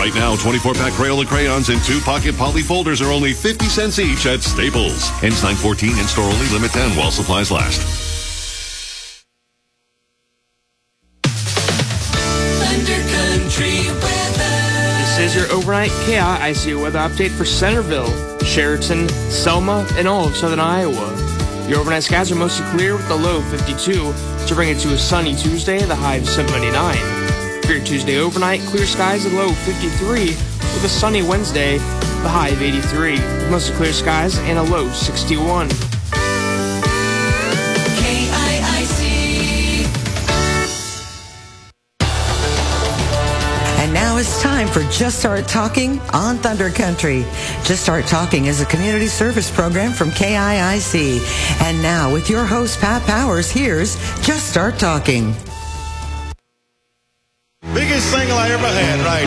Right now, 24-pack Crayola crayons and 2-pocket poly folders are only 50 cents each at Staples. Ends 9/14, in-store only, limit 10 while supplies last. Thunder Country weather. This is your overnight KIIC weather update for Centerville, Sheraton, Selma, and all of southern Iowa. Your overnight skies are mostly clear with the low 52 to bring it to a sunny Tuesday, the high of 79. For your Tuesday overnight, clear skies, a low 53 with a sunny Wednesday, the high of 83. Mostly clear skies and a low 61. And now it's time for Just Start Talking on Thunder Country. Just Start Talking is a community service program from KIIC. And now with your host, Pat Powers, here's Just Start Talking. Biggest single I ever had, right?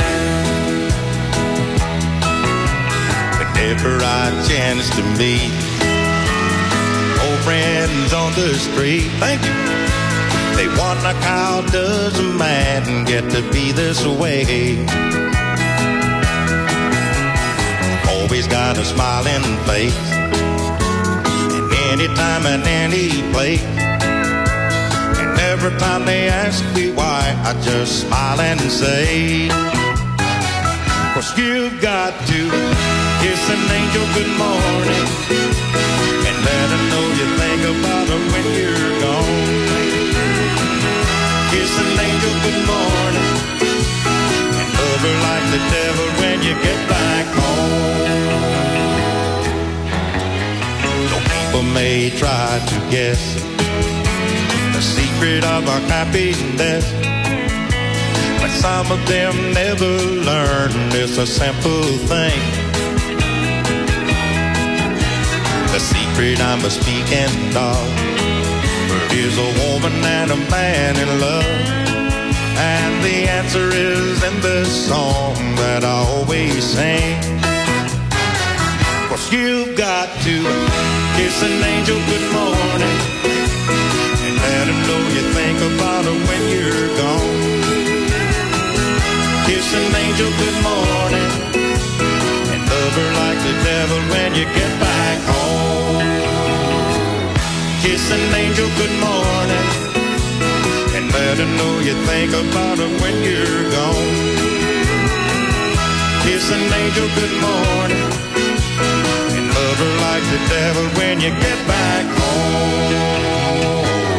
Whenever I chance to meet old friends on the street, thank you. They wonder how does a man get to be this way? Always got a smiling face, and anytime and any place. And every time they ask me why, I just smile and say, 'cause you've got to kiss an angel good morning and let her know you think about her when you're gone. Kiss an angel good morning and love her like the devil when you get back home. So people may try to guess the secret of our happiness, but some of them never learn it's a simple thing. The secret I'm speaking of is a woman and a man in love, and the answer is in this song that I always sing. 'Cause you've got to kiss an angel good morning and let her know you think about her when you're gone. Kiss an angel good morning and love her like the devil when you get back home. Kiss an angel good morning and let her know you think about her when you're gone. Kiss an angel good morning and love her like the devil when you get back home.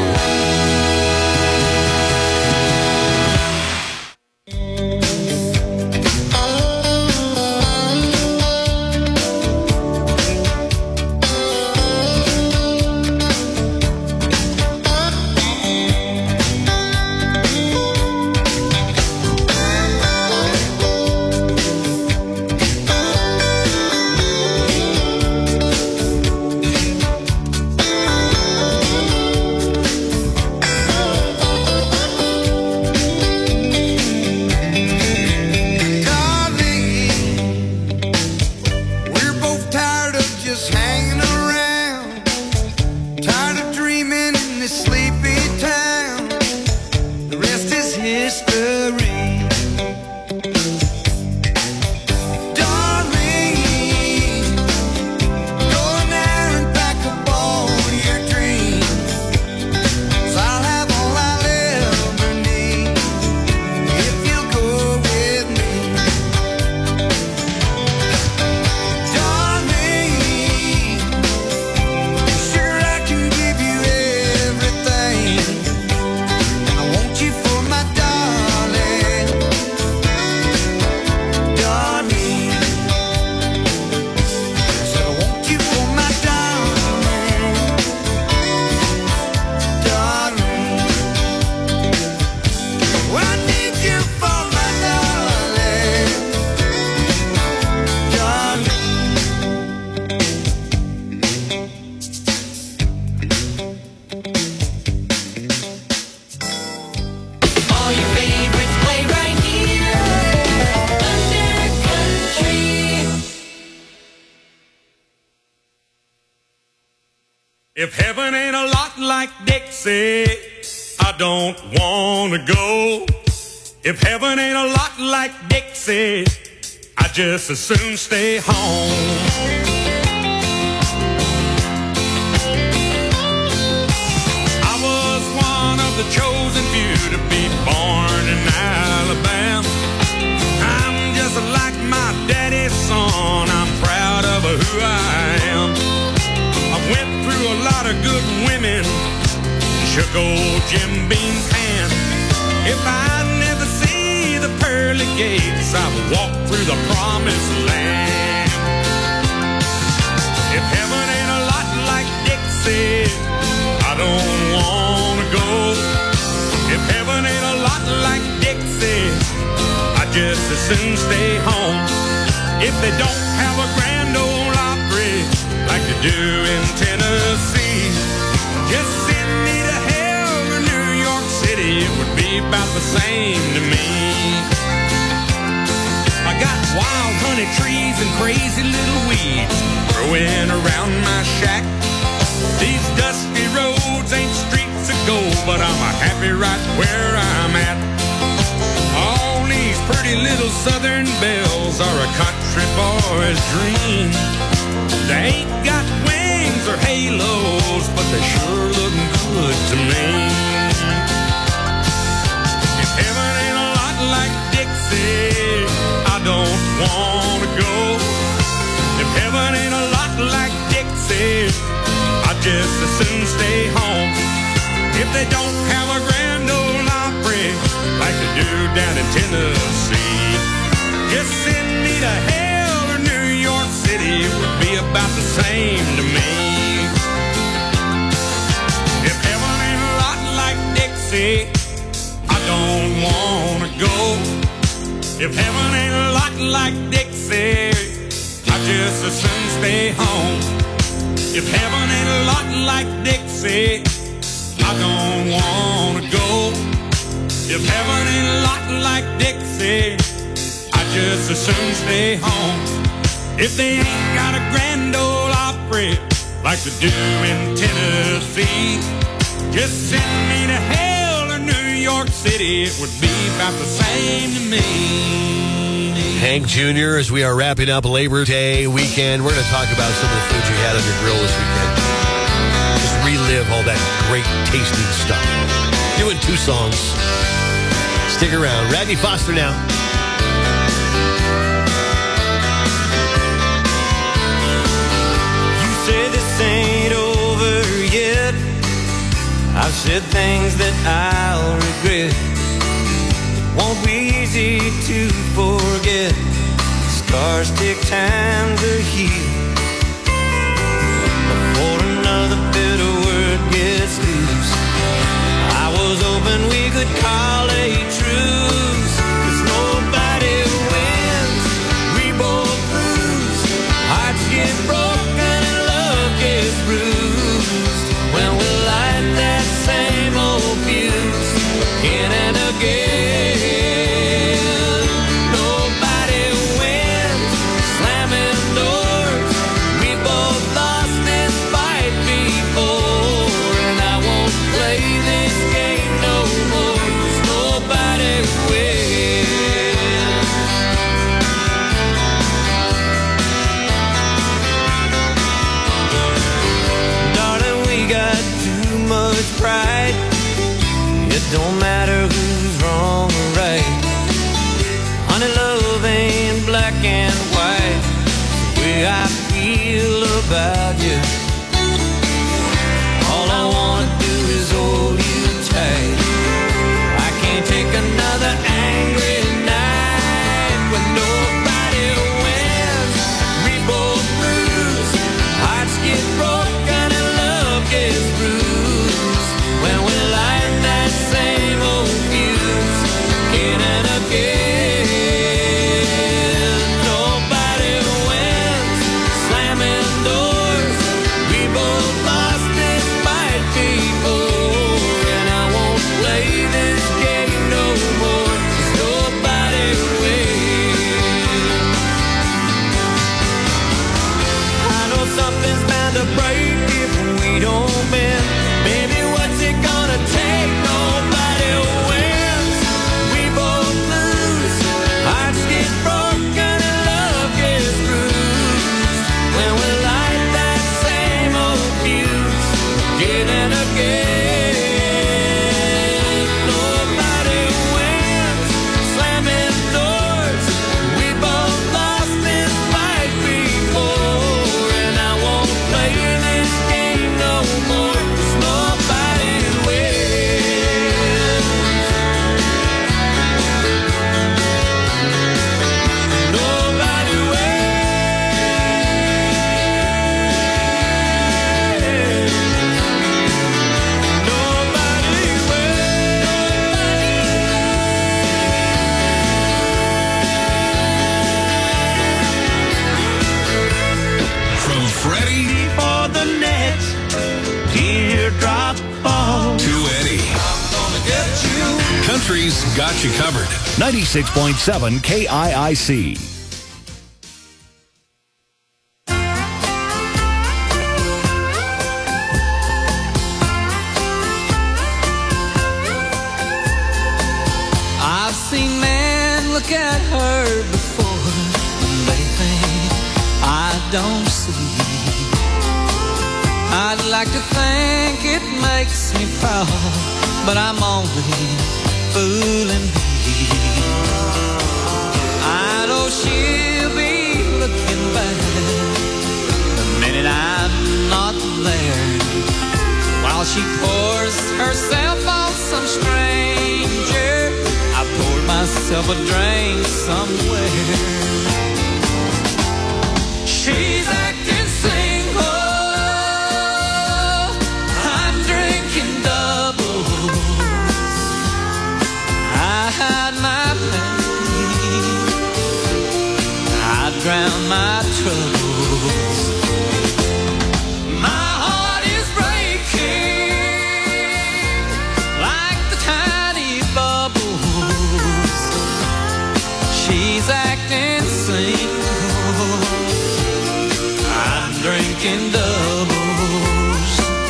If heaven ain't a lot like Dixie, I don't wanna go. If heaven ain't a lot like Dixie, just as soon stay home. I was one of the chosen few to be born in Alabama. I'm just like my daddy's son. I'm proud of who I am. I went through a lot of good women, shook old Jim Beam's hand. If I never see the pearly gates, I will walk through the promised land. If heaven ain't a lot like Dixie, I don't wanna go. If heaven ain't a lot like Dixie, I just as soon stay home. If they don't have a Grand Ole Opry like they do in Tennessee, just send me to hell or New York City, it would be about the same to me. I got wild honey trees and crazy little weeds growing around my shack. These dusty roads ain't streets of gold, but I'm happy right where I'm at. All these pretty little southern belles are a country boy's dream. They ain't got wings or halos, but they sure look good to me. If heaven ain't a lot like Dixie, I don't wanna go. If heaven ain't a lot like Dixie, I just as soon stay home. If they don't have a Grand Ole Opry like they do down in Tennessee, just send me to hell or New York City, it would be about the same to me. If heaven ain't a lot like Dixie, I don't wanna go. If heaven ain't a lot like Dixie, I just as soon stay home. If heaven ain't a lot like Dixie, I don't wanna go. If heaven ain't a lot like Dixie, I just as soon stay home. If they ain't got a Grand Ole Opry like they do in Tennessee, just send me to hell or New York City, it would be about the same to me. Hank Jr., as we are wrapping up Labor Day weekend, we're going to talk about some of the food you had on your grill this weekend. Just relive all that great tasting stuff. Doing 2 songs. Stick around. Radney Foster now. You say this ain't over yet. I've said things that I'll regret. It won't be easy to forget. Scars take time to heal before another bitter word gets loose. I was hoping we could call a truce, 'cause nobody wins. We both lose. Hearts get broken and love gets bruised when we light that same old fuse again and again. Nobody wins. Slamming doors. We both lost this fight before, and I won't play this game no more, 'cause nobody wins. Darling, we got too much pride. It don't matter who's wrong or right. Honey, love ain't black and white. The way I feel about you, all I wanna do is hold you tight. I can't take another angry night when nobody wins. We both lose. Hearts get broken and love gets bruised when we light that same old fuse again and again. Nobody wins. Slamming doors. Country's got you covered. 96.7 KIIC. I've seen men look at her before and they think I don't see. I'd like to think it makes me proud, but I'm only fooling me. I know she'll be looking back the minute I'm not there, while she pours herself on some stranger. I poured myself a drink somewhere. She's acting single, I'm drinking doubles. I hide my pain, I drown my troubles. My heart is breaking like the tiny bubbles. She's acting single, I'm drinking doubles.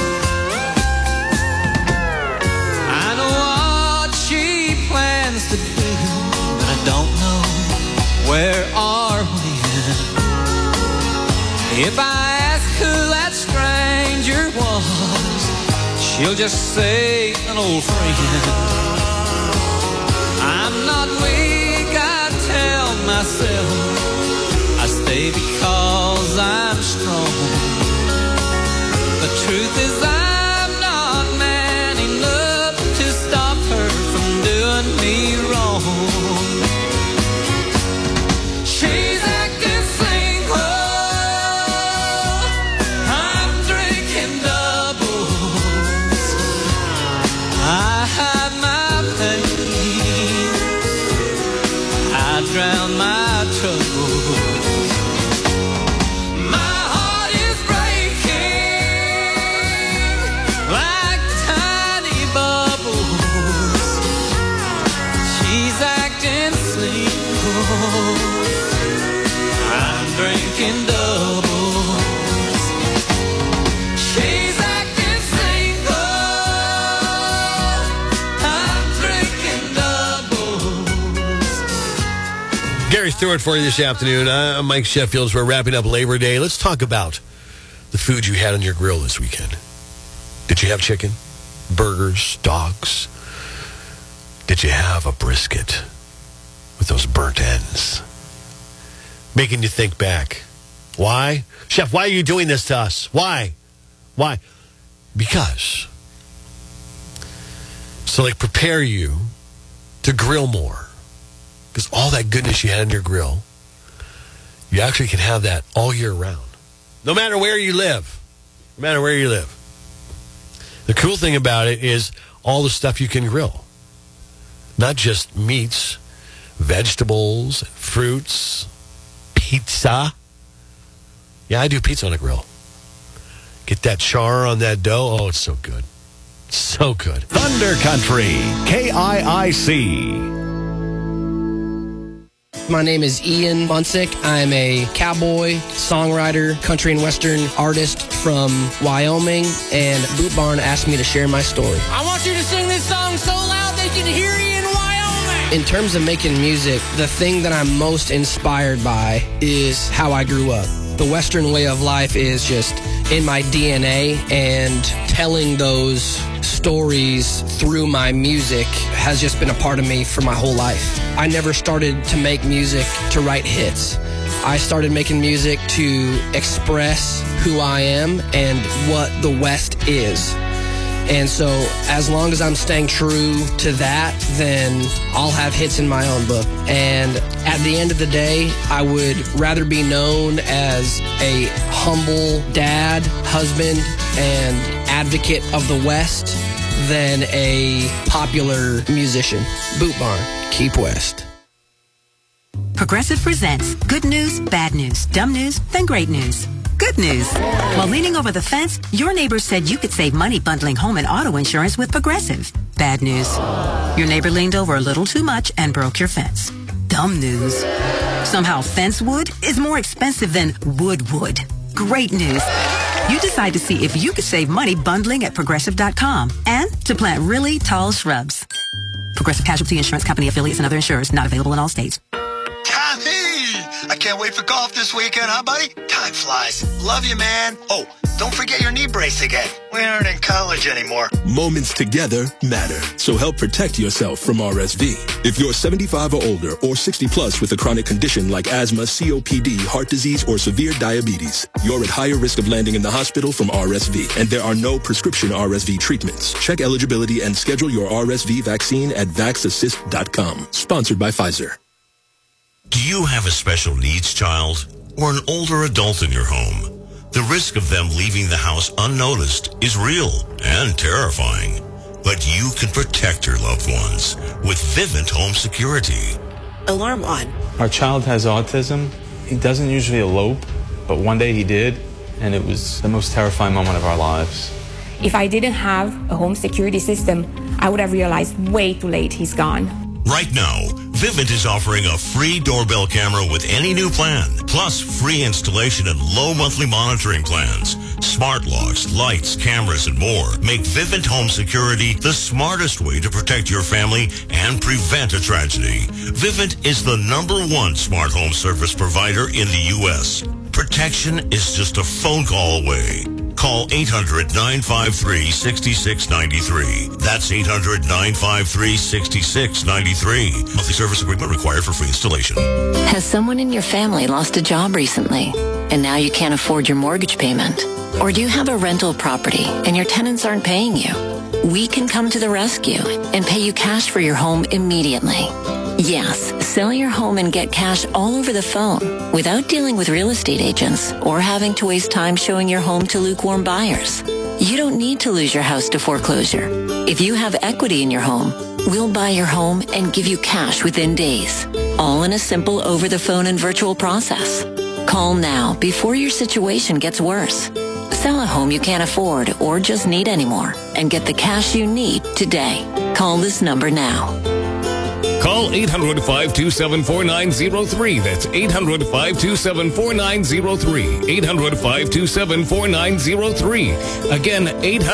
I know what she plans to do, but I don't know where or when. If I ask who that stranger was, she'll just say an old friend. I'm not weak, I tell myself. I stay because I'm strong. The truth is I'm not man enough to stop her from doing me wrong. She's acting single, I'm drinking doubles. I hide my pain, I drown my troubles. My heart is breaking like tiny bubbles. She's acting single, I'm drinking doubles. She's acting single, I'm drinking doubles. Gary Stewart for you this afternoon. I'm Mike Sheffield. We're wrapping up Labor Day. Let's talk about the food you had on your grill this weekend. Did you have chicken, burgers, dogs? Did you have a brisket with those burnt ends? Making you think back. Why? Chef, why are you doing this to us? Why? Why? Because. So, like, prepare you to grill more. Because all that goodness you had on your grill, you actually can have that all year round. No matter where you live. No matter where you live. The cool thing about it is all the stuff you can grill. Not just meats, vegetables, fruits, pizza. Yeah, I do pizza on a grill. Get that char on that dough. Oh, it's so good. So good. Thunder Country, KIIC. My name is Ian Bunsick. I'm a cowboy, songwriter, country and western artist from Wyoming, and Boot Barn asked me to share my story. I want you to sing this song so loud they can hear you in Wyoming. In terms of making music, the thing that I'm most inspired by is how I grew up. The Western way of life is just in my DNA, and telling those stories through my music has just been a part of me for my whole life. I never started to make music to write hits. I started making music to express who I am and what the West is. And so as long as I'm staying true to that, then I'll have hits in my own book. And at the end of the day, I would rather be known as a humble dad, husband, and advocate of the West than a popular musician. Boot Barn, keep West. Progressive presents good news, bad news, dumb news, then great news. Good news. While leaning over the fence, your neighbor said you could save money bundling home and auto insurance with Progressive. Bad news. Your neighbor leaned over a little too much and broke your fence. Dumb news. Somehow fence wood is more expensive than wood. Great news. You decide to see if you could save money bundling at Progressive.com and to plant really tall shrubs. Progressive Casualty Insurance Company affiliates and other insurers not available in all states. Tommy! I can't wait for golf this weekend, huh, buddy? Time flies. Love you, man. Oh, don't forget your knee brace again. We aren't in college anymore. Moments together matter. So help protect yourself from RSV. If you're 75 or older or 60 plus with a chronic condition like asthma, COPD, heart disease, or severe diabetes, you're at higher risk of landing in the hospital from RSV. And there are no prescription RSV treatments. Check eligibility and schedule your RSV vaccine at VaxAssist.com. Sponsored by Pfizer. Do you have a special needs child or an older adult in your home? The risk of them leaving the house unnoticed is real and terrifying. But you can protect your loved ones with Vivint Home Security. Alarm on. Our child has autism. He doesn't usually elope, but one day he did, and it was the most terrifying moment of our lives. If I didn't have a home security system, I would have realized way too late he's gone. Right now, Vivint is offering a free doorbell camera with any new plan, plus free installation and low monthly monitoring plans. Smart locks, lights, cameras, and more make Vivint Home Security the smartest way to protect your family and prevent a tragedy. Vivint is the #1 smart home service provider in the U.S. Protection is just a phone call away. Call 800-953-6693. That's 800-953-6693. Monthly service agreement required for free installation. Has someone in your family lost a job recently and now you can't afford your mortgage payment? Or do you have a rental property and your tenants aren't paying you? We can come to the rescue and pay you cash for your home immediately. Yes, sell your home and get cash all over the phone without dealing with real estate agents or having to waste time showing your home to lukewarm buyers. You don't need to lose your house to foreclosure. If you have equity in your home, we'll buy your home and give you cash within days, all in a simple over-the-phone and virtual process. Call now before your situation gets worse. Sell a home you can't afford or just need anymore and get the cash you need today. Call this number now. Call 800-527-4903. That's 800-527-4903. 800-527-4903. Again,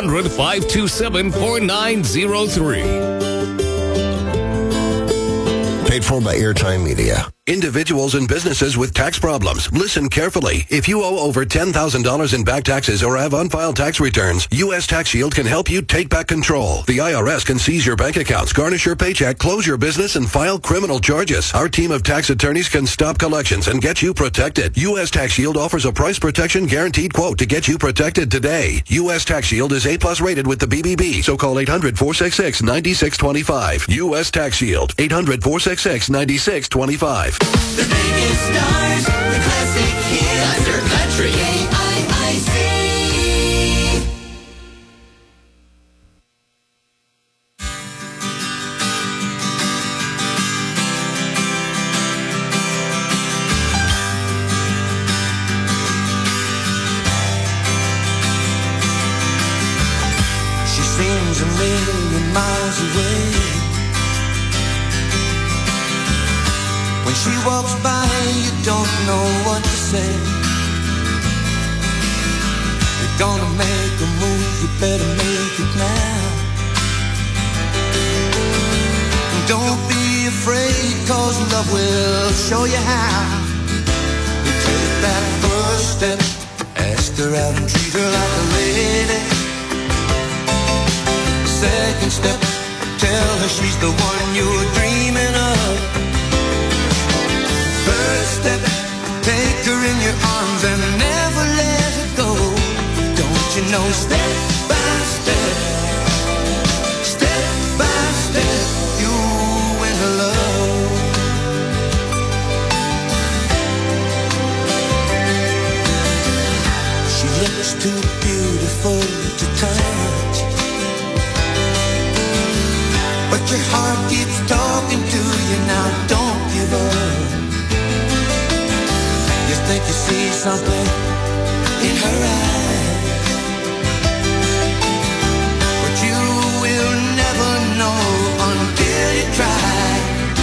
800-527-4903. Paid for by Airtime Media. Individuals and businesses with tax problems, listen carefully. If you owe over $10,000 in back taxes or have unfiled tax returns, U.S. Tax Shield can help you take back control. The IRS can seize your bank accounts, garnish your paycheck, close your business, and file criminal charges. Our team of tax attorneys can stop collections and get you protected. U.S. Tax Shield offers a price protection guaranteed quote to get you protected today. U.S. Tax Shield is A+ rated with the BBB, so call 800-466-9625. U.S. Tax Shield, 800-466-9625. The biggest stars, the classic hits, Thunder Country, KIIC. She seems a million miles away. When she walks by, you don't know what to say. You're gonna make a move, you better make it now. And don't be afraid, cause love will show you how. You take that first step, ask her out and treat her like a lady. Second step, tell her she's the one you're dreaming of. First step, take her in your arms and never let her go. Don't you know, step by step, step by step, you win her love. She looks too beautiful to touch, but your heart keeps talking to you now, don't give up. You think you see something in her eyes, but you will never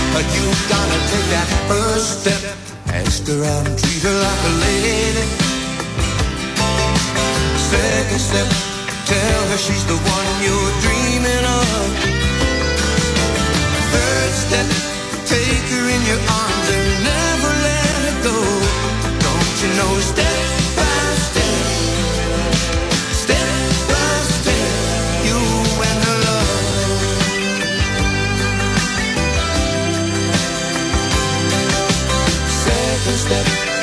You gotta take that first step. Ask her out and treat her like a lady. Second step, tell her she's the one you're dreaming of. Third step, take her in your arms and never let her go. Don't you know, step by step, step by step, you and her love. Second step,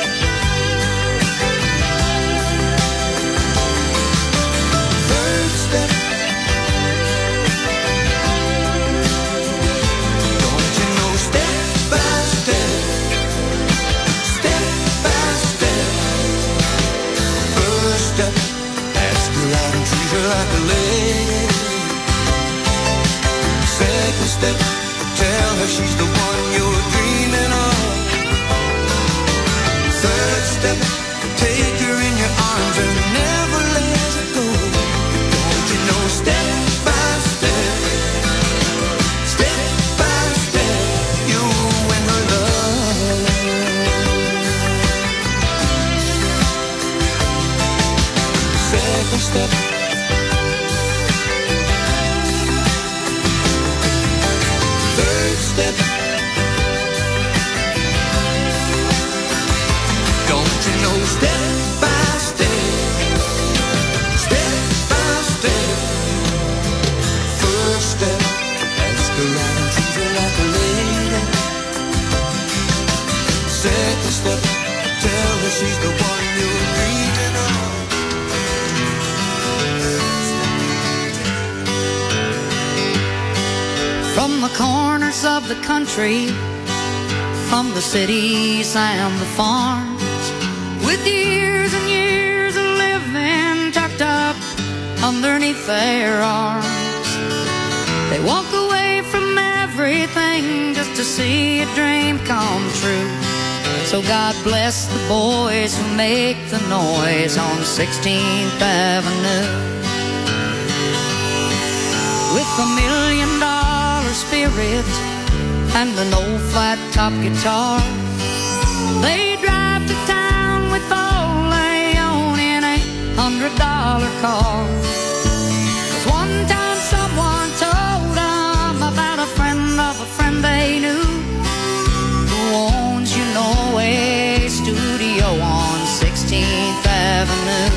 third step, don't you know, step by step, step by step. First step, ask her out and treat her like a lady. Second step, tell her she's the one you're dreaming of. Third step, take her in your arms and never let her go. Don't you know, step by step, step by step, you and her love. Second step, third step, don't you know, step by step, step by step. First step, ask her out and treat her like a lady. Second step, tell her she's the one you're dreaming of. From the corners of the country, from the cities and the farms, with years and years of living tucked up underneath their arms, they walk away from everything just to see a dream come true. So God bless the boys who make the noise on 16th Avenue. With $1 million spirit and an old flat top guitar, they drive to town with all they own in a $100 car. 'Cause one time someone told them about a friend they knew, who owns, you know, a studio on 16th Avenue.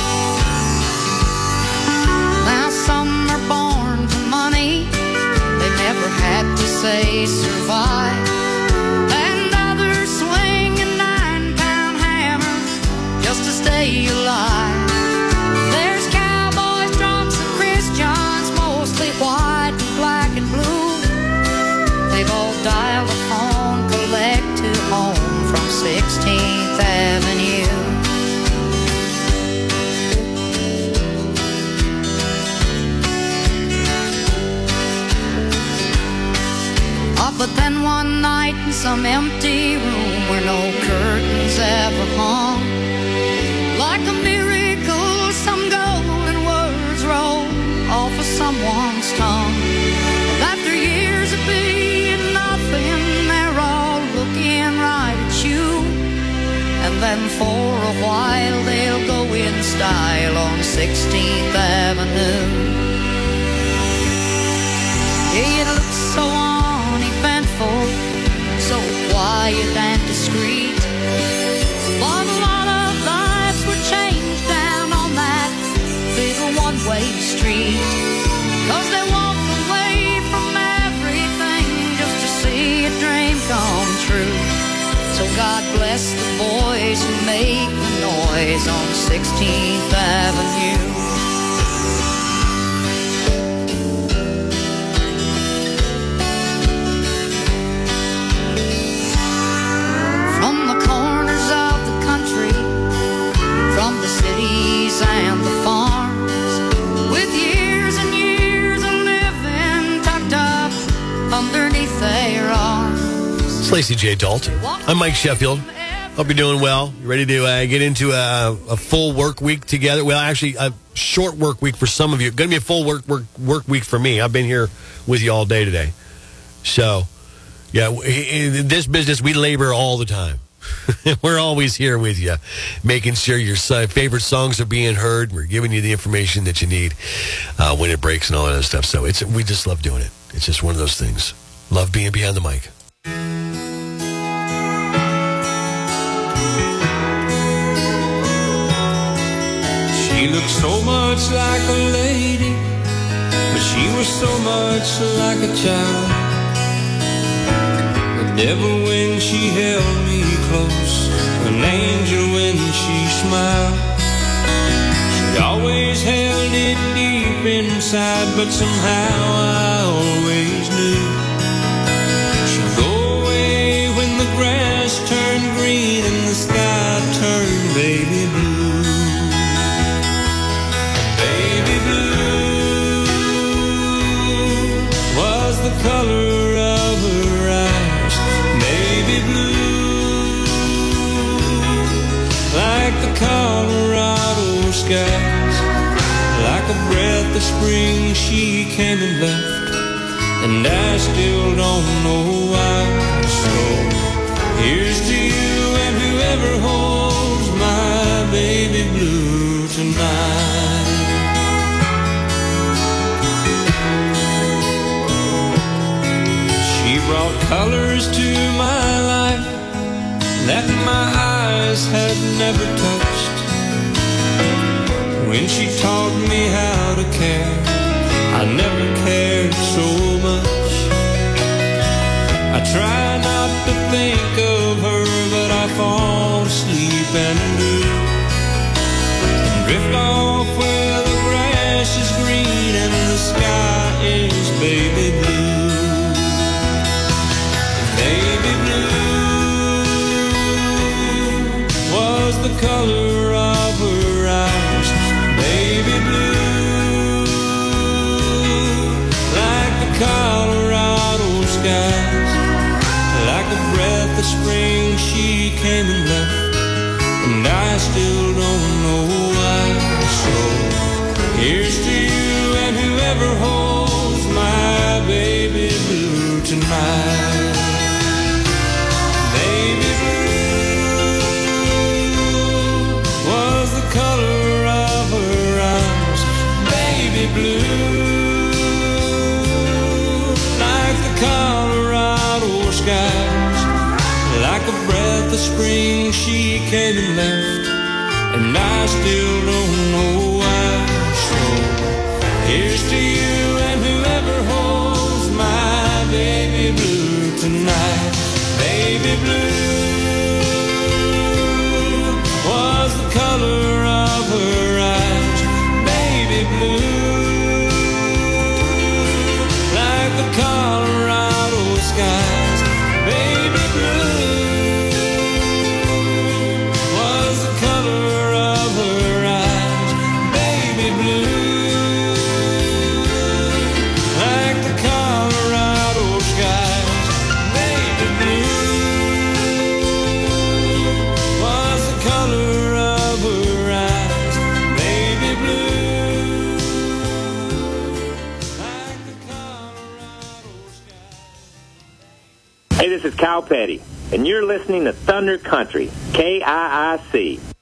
Now some are born to money, they never had to say survive, and others swing a 9-pound hammer just to stay alive. There's cowboys, drunks, and Christians, mostly white and black and blue. They've all dialed a phone, collect to home from 16th Avenue. But then one night in some empty room where no curtains ever hung, like a miracle, some golden words rolled off of someone's tongue. And after years of being nothing, they're all looking right at you. And then for a while they'll go in style on 16th Avenue. It looks so uneventful, so quiet and discreet, but a lot of lives were changed down on that little one-way street. 'Cause they walk away from everything just to see a dream come true. So God bless the boys who make the noise on 16th Avenue. And the farms, with years and years of living tucked up underneath their arms. It's Lacey J. Dalt. I'm Mike Sheffield. Hope you're doing well. You ready to get into a full work week together? Well, actually, a short work week for some of you. Going to be a full work week for me. I've been here with you all day today. So, Yeah, in this business, we labor all the time. We're always here with you, making sure your favorite songs are being heard. We're giving you the information that you need when it breaks and all that other stuff. So we just love doing it. It's just one of those things. Love being behind the mic. She looked so much like a lady, but she was so much like a child. The devil when she held me close, an angel when she smiled. She always held it deep inside, but somehow I always knew she'd go away when the grass turned green and the sky turned baby blue. Baby blue was the color of her eyes. Baby blue, like the Colorado skies. Like a breath of spring she came and left, and I still don't know why. So here's to you and whoever holds my baby blue tonight. She brought colors to my life that my eyes had never touched. When she taught me how to care, I never cared so much. I try not to think of her, but I fall asleep and do, and drift off where the grass is green and the sky is baby blue. Baby blue was the color of her eyes. Baby blue, like the Colorado skies. Like a breath of spring she came and left, and I still don't know why. So here's to you and whoever holds my baby blue tonight. Baby blue was the color of her eyes. Baby blue, like the Colorado skies. Like a breath of spring she came and left, and I still don't know why. So here's to you and whoever holds my baby blue tonight. Baby blue was the color of her eyes. Baby blue, like the Colorado skies. Baby blue was the color of her eyes. Baby blue, like the Colorado skies. Baby blue was the color of her eyes. Baby blue, like the Colorado skies. Hey, this is Cal Petty, and you're listening to Thunder Country, KIIC.